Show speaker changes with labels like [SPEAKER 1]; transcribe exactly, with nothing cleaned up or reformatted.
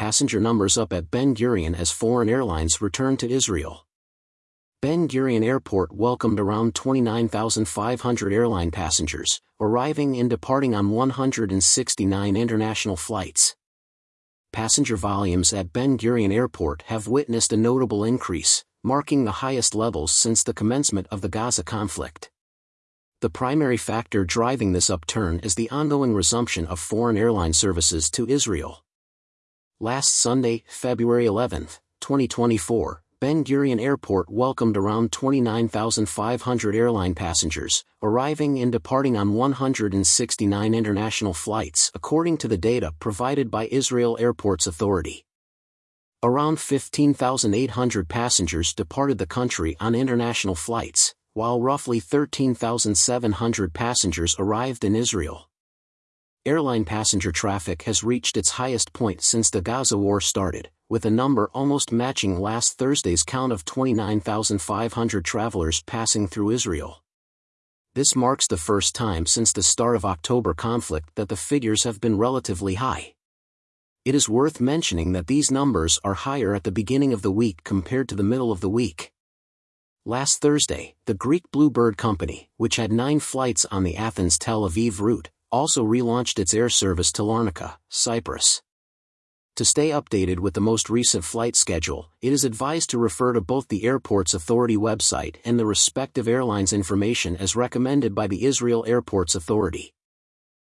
[SPEAKER 1] passenger numbers up at Ben Gurion as foreign airlines return to Israel. Ben Gurion Airport welcomed around twenty-nine thousand five hundred airline passengers, arriving and departing on one hundred sixty-nine international flights. Passenger volumes at Ben Gurion Airport have witnessed a notable increase, marking the highest levels since the commencement of the Gaza conflict. The primary factor driving this upturn is the ongoing resumption of foreign airline services to Israel. Last Sunday, February eleventh, twenty twenty-four, Ben Gurion Airport welcomed around twenty-nine thousand five hundred airline passengers, arriving and departing on one hundred sixty-nine international flights according to the data provided by Israel Airports Authority. Around fifteen thousand eight hundred passengers departed the country on international flights, while roughly thirteen thousand seven hundred passengers arrived in Israel. Airline passenger traffic has reached its highest point since the Gaza war started, with a number almost matching last Thursday's count of twenty-nine thousand five hundred travelers passing through Israel. This marks the first time since the start of October conflict that the figures have been relatively high. It is worth mentioning that these numbers are higher at the beginning of the week compared to the middle of the week. Last Thursday, the Greek Bluebird Company, which had nine flights on the Athens-Tel Aviv route, also relaunched its air service to Larnaca, Cyprus. To stay updated with the most recent flight schedule, it is advised to refer to both the Airports Authority website and the respective airline's information as recommended by the Israel Airports Authority.